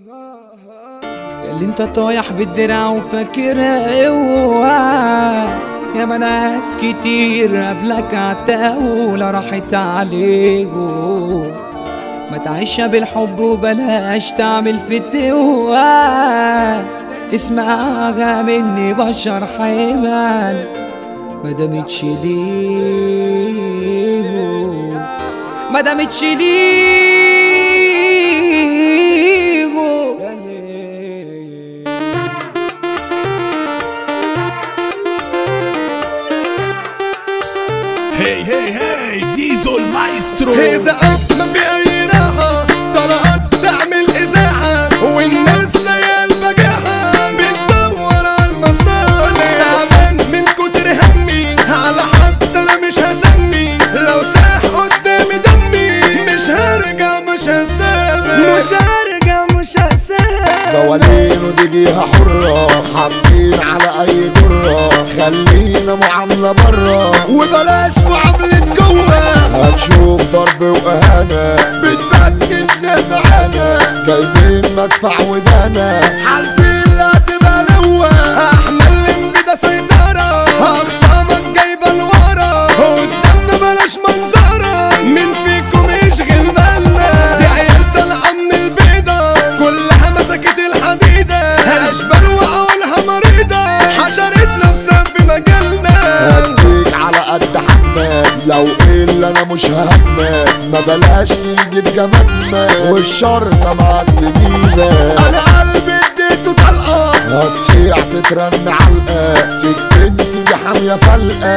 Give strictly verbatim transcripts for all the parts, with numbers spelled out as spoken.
اللي انت طايح بالدرع وفاكرها اوعى، يا ما ناس كتير قبلك عتاولة راحت عليهم. ما تعيشها بالحب وبلاش تعمل فتوى، اسمعها مني بشر حيوان ما دامتش ليهم، ما دامتش ليهم. هي هي هي زيزو المايسترو. إذا ما في أي راحة طلعت تعمل إذاعة، والناس زي البجاحة بتدور على المصالح. تعبان من كتر همي على حد أنا مش هسمي، لو ساح قدامي دمي مش هرجع مش هسامح، مش هرجع مش هسامح. قوانين ودقيقة حرة حاطين على أي جرة، خلينا معاملة برا وبلاش معاملة جوه. هتشوف ضرب وإهانة بتبكت لمعانا، جايبين مدفع ودانا حالفين لا تبقى نوة. احنا اللي بدا سيطرة، أخصامك جايبة لورا، قدامنا بلاش منظرة، مين فيكم يشغل بالنا؟ دي عيال طالعة من البيضة كلها مسكت الحديدة، أشبال وعقولها مريضة حشرت نفسها في مجالنا. هديك على قد حجمك لو ايه اللي انا مش ههمك، ما بلاش تيجي في جمالنا والشرطة معاك تجيلك. انا قلبي اديته طلقة هتصيح تترن علقة، سكتي دي حامية فلقة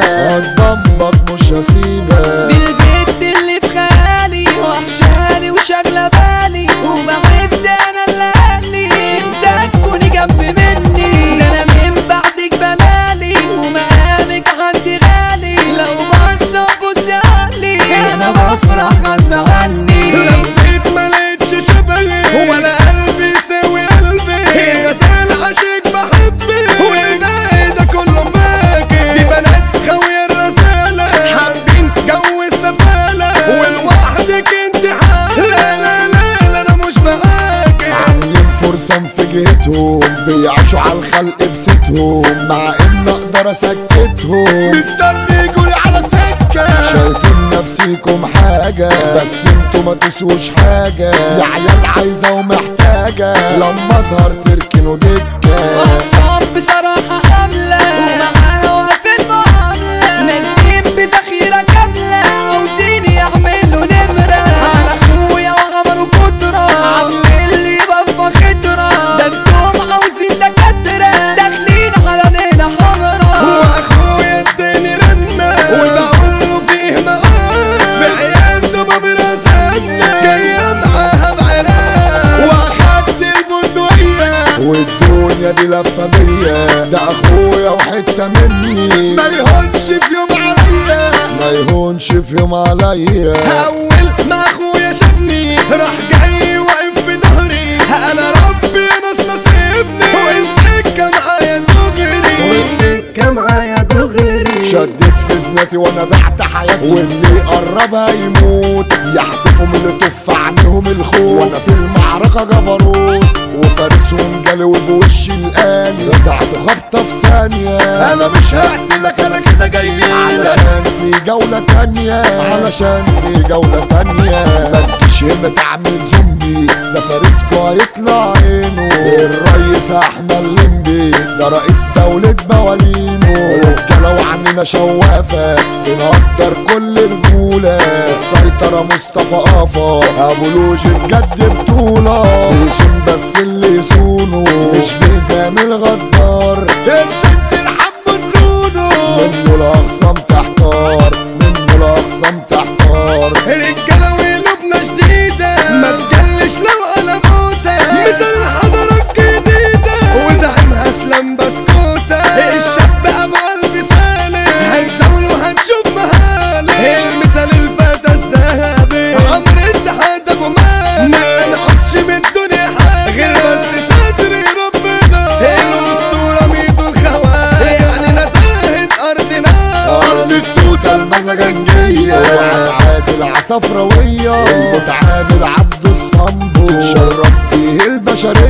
هتضمك مش هسيبك. دي البنت اللي في خيالي وحشاني وشاغلة بالي، وبعد انا اللي قالي امتى تكوني جنب مني. ده انا من بعدك بمالي ومقامك عندي غالي، لو بص بص علي انا بفرح غصب عني. لفيت ملقتش شبهي ولا قلبي يساوي قلبي، غزال عاشق بحبك والباقي ده كله فاكر. دي بنات خاوية الرسالة حابين جو السفالة، ولوحدك انت حالة. لا لا لا لا انا مش معاكي. عاملين فرصة في جهتهم بيعيشوا على الخلق بستهم، مع ان اقدر اسكتهم مستني يجولي على سكة. شايفين نفسيكم حاجة بس انتوا ما تسوش حاجة، يا عيال عايزة ومحتاجة لما اظهر تركنوا دكة. أقسام بصراحة حملة ومعاها واقفين معاملة، نازلين بذخيرة كاملة عاوزين يعملوا نمرة على أخويا وعملوا قدرة، عاملين اللي يبقى خطرة. ده انتم عاوزين دكاترة داخلين على ليلة حمرا. واخويا اداني رنة وبقوله فيه مقام، في عيال دبا برزقنا جاية معاها بعراق، واخدت البندقية والدنيا دي لفة بيا. ده اخويا وحتة مني ما يهونش في يوم عليا، ما يهونش في يوم عليا. اول ما اخويا شافني راح جاي واقف في ظهري، انا ربي ناس نصيبني والسكة معايا دغري، والسكة معايا دغري. شدت في زناتي وانا بعت حياتي، واللي يقربها يموت يحدفوا من اللي طف عنهم الخوف. وانا في المعركة جبروت وفارسهم جالي وبوشي الآلي، رزعت خبطة في ثانية. انا مش هقتلك انا كده جاي علشان في جولة تانية، علشان في جولة تانية. متجيش هنا تعمل زومبي، ده فارسكو هيطلع عينه. الريس احمد الليمبي ده رئيس دولة بوالينو، رجالة وعنينا شوافة بنقدر كل رجولة. السيطرة مصطفى قافا ابو لوج بجد بطولة، بيصون بس اللي يصونه مش بيزام الغدار. الجد الحب النونو منه الاقسام تحتار، منه الاقسام تحتار. رجالة وقلوبنا شديدة ما تجلش لو انا موتة، مثل الحضارة الجديدة وزعيمها اسلام بسكوتة. الشاب ابو قلبي سالم هنزول وهنشوف مهالي، المثال الفتى الذهبي عمرو اتحاد ابو مالك. ما نعصش من الدنيا حاجة غير بس ستر ربنا، الاسطورة ميدو الخواجة يعني نزاهة ارضنا. ارض التوتة المزاجنجية عادل عصفراوية، المتعامل عبد الصنبو تتشرف فيه البشرية.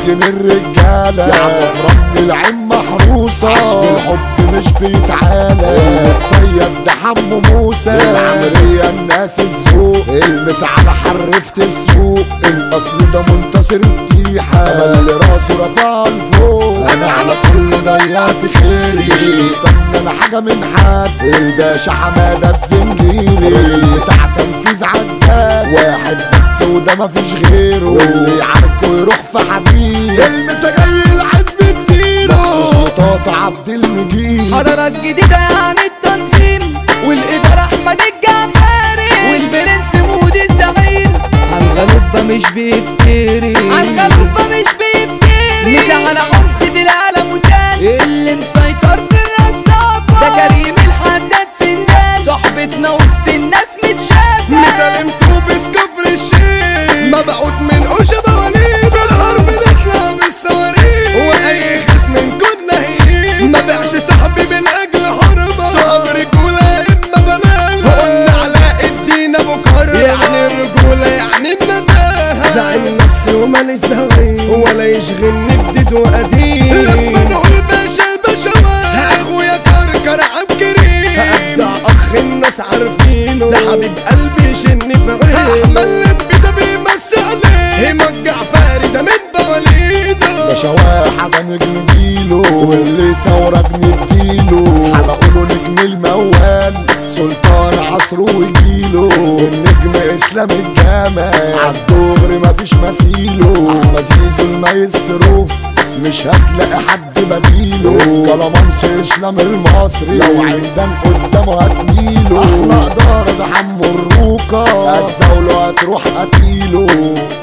سجن الرجالة يا زفران العين محروسة الحب مش بيتعالى المتصيد ده حمو موسى العملية الناس الذوق المس على حرفة السوق الاصل ده منتصر التيحة انا اللي راسه رفع لفوق انا على كل ضيعت خيري مش مستنى انا حاجة من حد الباشا حمادة الزنجيري بتاع تنفيذ عداد واحد بس وده مفيش غيره واللي يعاركه يروح في حبيب المسا جاي العزب التيرو مخصوص مطاطا عبد المجيد حرارة جديدة يعني التنظيم والإدارة أحمد الجعفري والبرنس مودي الزعيم عالغلوبة مش بيفتري عالغلوبة مش بيفتري مش على عمدة العالم وتاني اللي مسيطر في الرصافة ده كريم الحداد سندان صحبتنا وسط الناس متشافة مسالمته بس كفر الشيء مبعوث من أوشا وليد في الحرب نطلع بالصواريخ وأي خصم كنا هين ما بيعش صاحبي من أجل حربة صعب رجولة إما بلاغة قلنا علاء الدين أبو كرم يعني الرجولة يعني النزاهة زعل نفسي وماليش زغير ولا يشغلني جديد وقديم لما نقول باشا البشوات أخويا كركر عبكريم أبدع أخ الناس عارفينه ده حبيب قلبي شني في عينه أحمد لبي ده بيمسي عليه همك جعفري ده من بواليده ده شواحة ده نجم جيله واللي ثورة بنديله حلقوله نجم الموال سلطان عصره وجيله النجم اسلام الجامع عالدغري مفيش مثيله احمد زيزو المايسترو مش هتلاقي حد بديله كلامانس اسلام المصري لو عيدان قدامه هتميله احلى اداره ده حمو الروكه هتزاوله هتروح قتيله